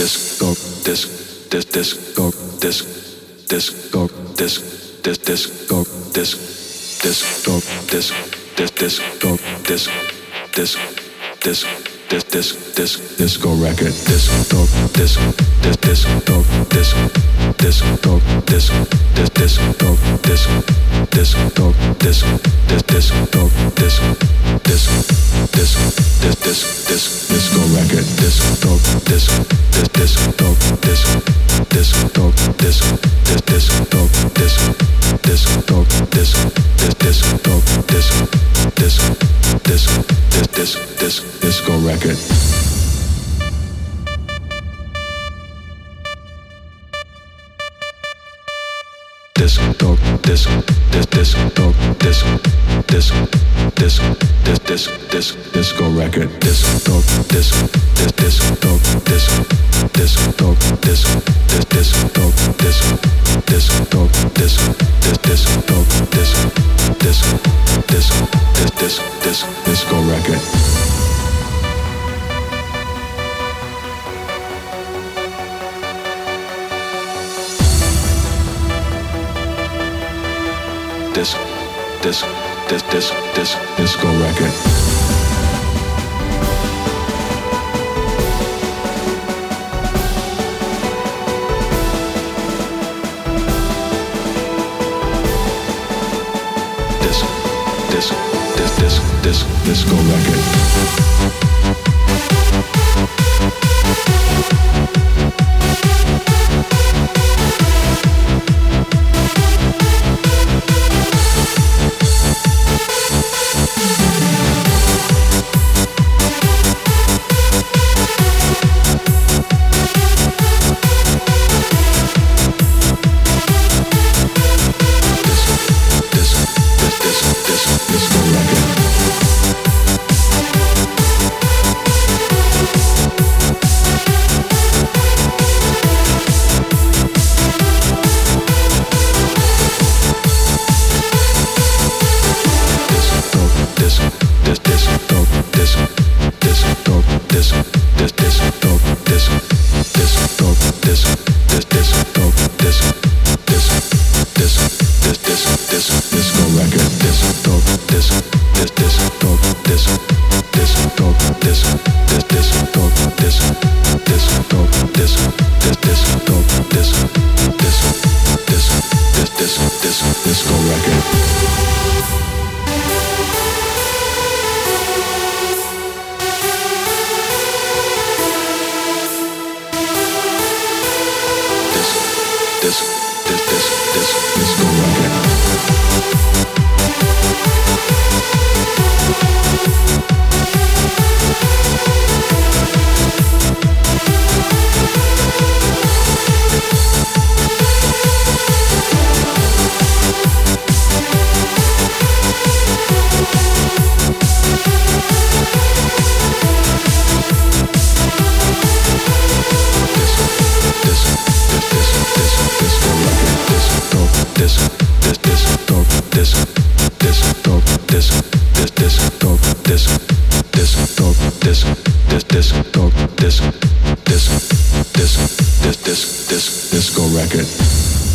disco, disc, disco, disc, disco, disc, disco, disc, disco, disc, disco, disc, disc, disc. Disco record, disco, disc, disco, disc, disco, disc, disco, disc, disco, disc, disco, disc, disco record, disco, disc, disco, disc, disco, disc, disco, disc, disco, disc, disco record. Disco, disc, disco, disc, disc, disc, disco record. Disco, disc, disco, disc, disco, disc, disco, disc, disco, disc, disco record. Disc, disco record. Disco record. Disco record.